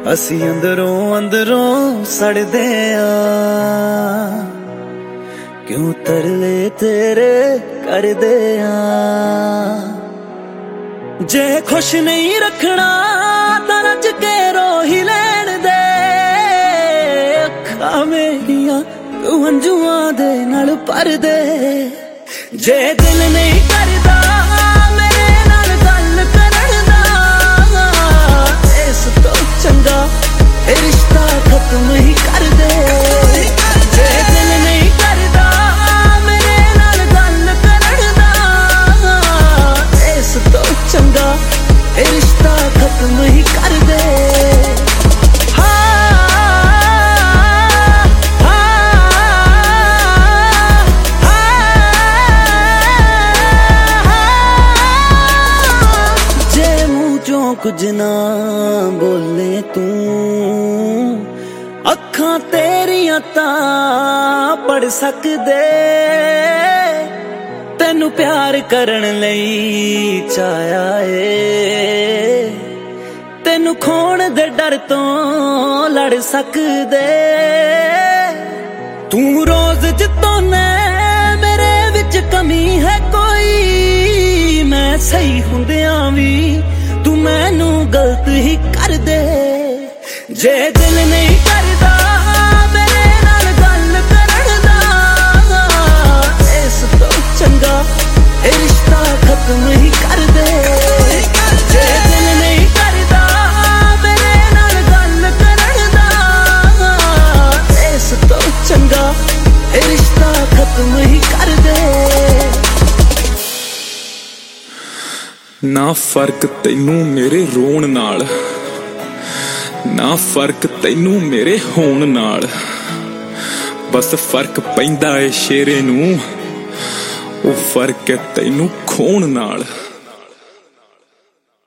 ਅਸੀਂ ਅੰਦਰੋਂ ਅੰਦਰੋਂ ਸੜਦੇ ਆ, ਕਿਉਂ ਤਰਲੇ ਤੇਰੇ ਕਰਦੇ ਆ। ਜੇ ਖੁਸ਼ ਨਹੀਂ ਰੱਖਣਾ ਤਾਂ ਰੱਜ ਕੇ ਰੋ ਹੀ ਲੈਣ ਦੇ। ਅੱਖਾਂ ਮੇਰੀਆਂ ਤੂੰ ਹੰਝੂਆਂ ਦੇ ਨਾਲ ਭਰ ਦੇ। ਜੇ ਦਿਲ ਨਹੀਂ ਕਰਦਾ ਮੇਰੇ ਨਾਲ ਗੱਲ ਕਰਨ ਦਾ, ਇਸ ਤੋਂ ਚੰਗਾ ਇਹ ਰਿਸ਼ਤਾ ਖਤਮ ਹੀ ਕਰ ਦੇ। ਜੇ ਦਿਲ ਨਹੀਂ ਕਰਦਾ ਮੇਰੇ ਨਾਲ ਗੱਲ ਕਰਨ ਦਾ, ਇਸ ਤੋਂ ਚੰਗਾ ਇਹ ਰਿਸ਼ਤਾ ਖਤਮ ਹੀ ਕਰ ਦੇ। ਕੁਝ ਨਾ ਬੋਲੇ ਤੂੰ, ਅੱਖਾਂ ਤੇਰੀਆਂ ਤਾਂ ਪੜ ਸਕਦੇ। ਤੈਨੂੰ ਪਿਆਰ ਕਰਨ ਲਈ ਚਾਹਿਆ ਏ, ਤੈਨੂੰ ਖੋਣ ਦੇ ਡਰ ਤੋਂ ਲੜ ਸਕਦੇ। ਤੂੰ ਰੋਜ਼ ਜਿੱਤੋਂ ਮੇਰੇ ਵਿੱਚ ਕਮੀ ਹੈ ਕੋਈ, ਮੈਂ ਸਹੀ ਹੁੰਦਿਆਂ ਵੀ ਤੂੰ ਮੈਨੂੰ ਗਲਤ ਹੀ ਕਰ ਦੇ। ਜੇ ਦਿਲ ਨਹੀਂ ਕਰਦਾ ਮੇਰੇ ਨਾਲ ਗੱਲ ਕਰਨ ਦਾ, ਇਸ ਤੋਂ ਚੰਗਾ ਇਹ ਰਿਸ਼ਤਾ ਖਤਮ ਹੀ ਕਰ ਦੇ। ਜੇ ਦਿਲ ਨਹੀਂ ਕਰਦਾ ਮੇਰੇ ਨਾਲ ਗੱਲ ਕਰਨ ਦਾ, ਇਸ ਤੋਂ ਚੰਗਾ ਇਹ ਰਿਸ਼ਤਾ ਖਤਮ ਹੀ ਕਰ ਦੇ। ਨਾ ਫਰਕ ਤੈਨੂੰ ਮੇਰੇ ਰੋਣ ਨਾਲ, ਨਾ ਫਰਕ ਤੈਨੂੰ ਮੇਰੇ ਹੋਣ ਨਾਲ, ਬਸ ਫਰਕ ਪੈਂਦਾ ਏ ਸ਼ੇਰੇ ਨੂੰ, ਉਹ ਫਰਕ ਹੈ ਤੈਨੂੰ ਖੋਣ ਨਾਲ।